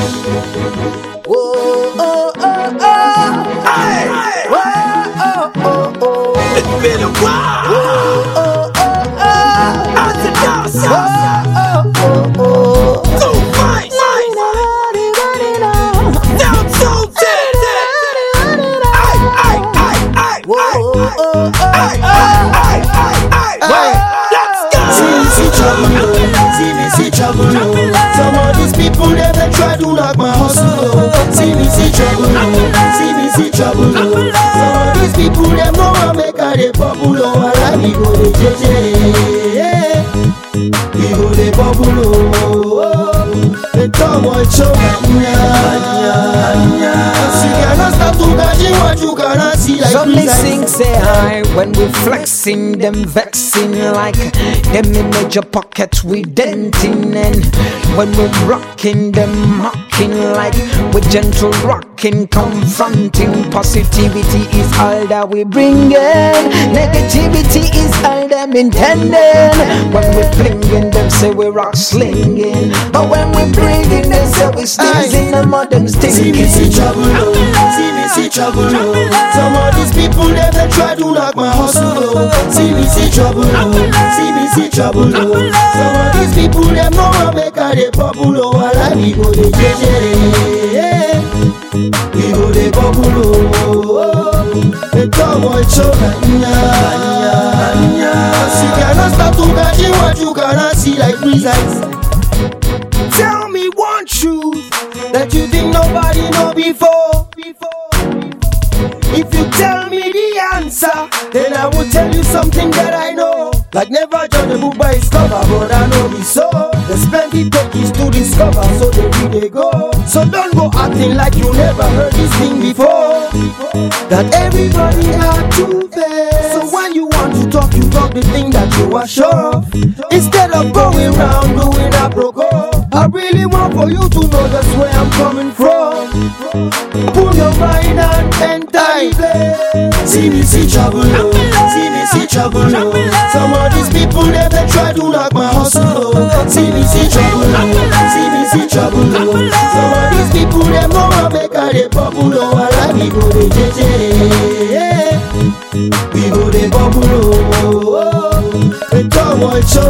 Whoa, oh, oh, oh. Hey, Whoa, oh, oh, oh. it's been a while. Whoa, oh, oh, oh. Out the dance. Whoa, oh, oh, oh. Go fight. Down so dead. Ay. Whoa, oh, oh, Ay. Let's go. See me see trouble, some of these people they try to knock my hustle. See me see trouble, see trouble. Some of these people they know I make a dey bubble. I like me go dey jeje, we go dey bubble. They talk what show you cannot stop to catch what you cannot see like Some sing say hi when we flexing, them vexing like them in major pocket we denting, and when we rocking them mocking like we gentle rocking, confronting. Positivity is all that we bringing, negativity is all them intending. When we flinging them say we rock slinging, but when we bringing them say we sneezing, the modern stinking. See me see trouble, see trouble. Some of these people they try to knock my hustle. See me see trouble, see trouble. Some of these people they know I make a dey bubble. I like me go dey jeje, we go dey bubble. They talk what show you cannot stop to catch what you cannot see like precise. Tell me one truth that you think nobody know before. If you tell me the answer, then I will tell you something that I know. Like never judge a book by its cover, but I know me so. There's plenty pages to discover, so they read they go. So don't go acting like you never heard this thing before. That everybody had to face. So when you want to talk, you talk the thing that you are sure of. Instead of going round doing a broco. I really want for you to know that's where I'm coming from. Pull your mind and enter the place. See me see trouble, see me see trouble. Some of these people they try to knock my hustle. See me see trouble, see me see trouble. Some of these people they know I make a dey bubble. I like me go dey jeje, we go dey bubble. They talk what show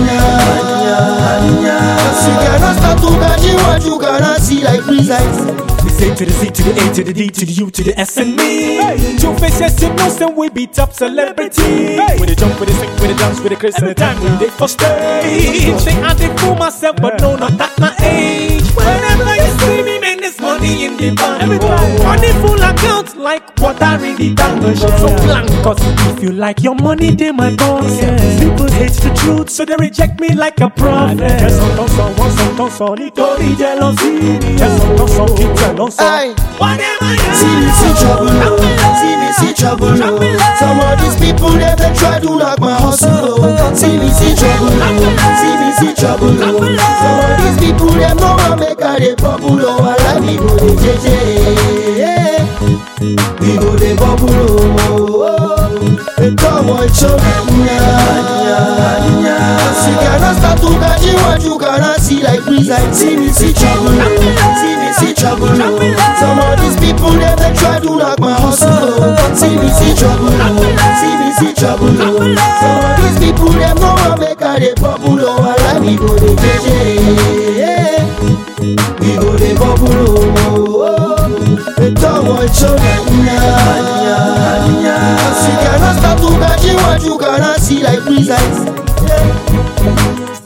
you cannot stop to catch what you cannot see like precise. We say to the Z to the A to the D to the U to the S and me. Two faces, you know, some we be top celebrity. With the jump, with the sing, with the dance, with the Chris, and the time we they for stage. Think I did fool myself, but no, not that my age. Whenever you see me, man, there's money in the bank. Money full account, like water in the tank. So blank, cause if you like your money, they my boss. People hate the truth, so they reject me like a prophet. Aye. See me see trouble, see trouble. Some of these people they try to knock my hustle. See me see trouble, see trouble. Some of these people they know I make a dey bubble. I like me go dey jeje, we go dey bubble. They talk what show you cannot stop to catch what you cannot see like precise. See me see trouble, see trouble. Some of these people they try to knock my hustle. See me see trouble, see trouble. Some of these people they know I make a dey bubble. I like me go dey jeje, we go dey bubble. They talk what show you cannot stop to catch what you cannot see like precise.